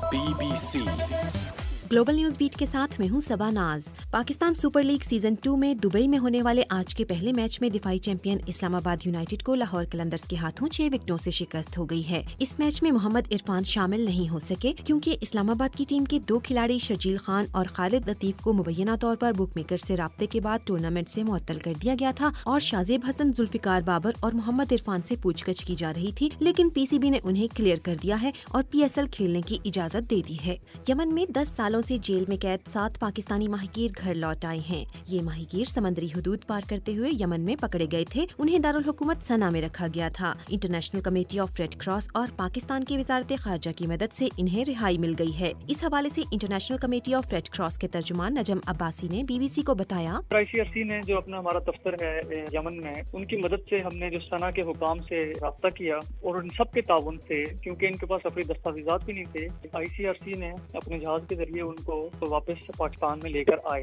BBC global news beat के साथ मैं हूं सबा नाज। पाकिस्तान सुपर लीग सीजन 2 में दुबई में होने वाले आज के पहले मैच में दिफाई चैंपियन इस्लामाबाद यूनाइटेड को लाहौर कलंदर्स के हाथों 6 विकेटों से शिकस्त हो गई है। इस मैच में मोहम्मद इरफान शामिल नहीं हो सके क्योंकि इस्लामाबाद की टीम के 2 खिलाड़ी शर्जील खान और खालिद लतीफ को मुबैना तौर पर बुक मेकर से राब्ते के बाद टूर्नामेंट से मुअत्तल कर दिया गया था और शाजेब हसन, जुल्फिकार बाबर और मोहम्मद इरफान से पूछगछ की जा रही थी, लेकिन पीसीबी ने उन्हें क्लियर कर दिया है और PSL खेलने की इजाजत दे दी है। यमन में 10 सालों से जेल में कैद 7 पाकिस्तानी माहीगीर घर लौट आए हैं। ये माहीगीर समंदरी हुदूद पार करते हुए यमन में पकड़े गए थे। उन्हें दारुल हुकूमत सना में रखा गया था। International committee of red cross और पाकिस्तान की वजारत खारजा की मदद से इन्हें रिहाई मिल गई है। इस हवाले से international committee of red cross के तर्जुमान नजम अब्बासी ने BBC को बताया, ICRC ने जो अपना हमारा दफ्तर है यमन में, उनकी मदद से हमने जो सना के हुकाम से राब्ता किया और उन सब के ताउन से, क्योंकि इनके पास अपने दस्तावेजात भी नहीं थे, ICRC ने अपने जहाज के जरिए उनको वापस पाकिस्तान में लेकर आए।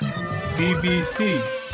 BBC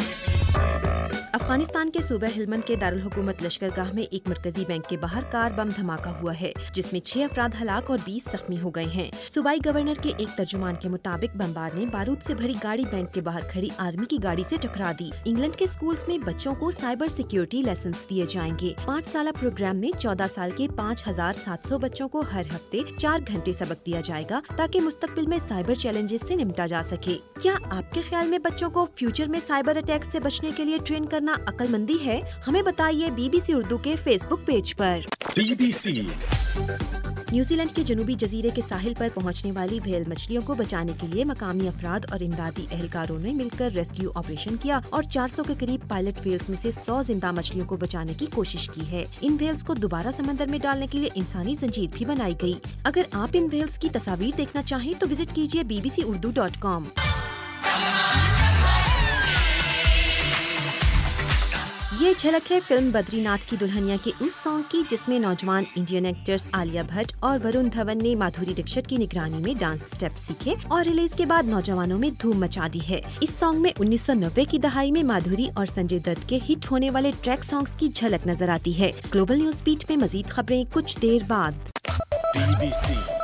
अफगानिस्तान के सूबे हिलमंद के दारुल हुकूमत लश्करगाह में एक मरकजी बैंक के बाहर कार बम धमाका हुआ है, जिसमें 6 अफराद हलाक और 20 जख्मी हो गए हैं। सूबाई गवर्नर के एक तर्जुमान के मुताबिक बमबार ने बारूद से भरी गाड़ी बैंक के बाहर खड़ी आर्मी की गाड़ी से टकरा दी। इंग्लैंड के स्कूल्स में बच्चों को साइबर सिक्योरिटी लेसन दिए जाएंगे। 5 साल प्रोग्राम में 14 साल के 5700 बच्चों को हर हफ्ते 4 घंटे सबक दिया जाएगा ताकि मुस्तकबिल में साइबर चैलेंजेस से निपटा जा सके। क्या आपके ख्याल में बच्चों को फ्यूचर में साइबर अटैक से बचने के लिए ट्रेन करना अक्लमंदी है? हमें बताइए BBC उर्दू के फेसबुक पेज पर। BBC न्यूजीलैंड के जनूबी जजीरे के साहिल पर पहुंचने वाली व्हेल मछलियों को बचाने के लिए मकामी अफराद और इमदादी एहलकारों ने मिलकर रेस्क्यू ऑपरेशन किया और 400 के करीब पायलट व्हेल्स में से 100 जिंदा मछलियों को बचाने की कोशिश की है। इन व्हेल्स को दोबारा समंदर में डालने के लिए इंसानी जंजीर भी बनाई गई। अगर आप इन व्हेल्स की तस्वीर देखना चाहें तो विजिट कीजिए bbcurdu.com। ये झलक है फिल्म बद्रीनाथ की दुल्हनिया के उस सॉन्ग की जिसमें नौजवान इंडियन एक्टर्स आलिया भट्ट और वरुण धवन ने माधुरी दीक्षित की निगरानी में डांस स्टेप सीखे और रिलीज के बाद नौजवानों में धूम मचा दी है। इस सॉन्ग में 1990 की दहाई में माधुरी और संजय दत्त के हिट होने वाले ट्रैक सॉन्ग्स की झलक नजर आती है। ग्लोबल न्यूज बीट में मजीद खबरें कुछ देर बाद। BBC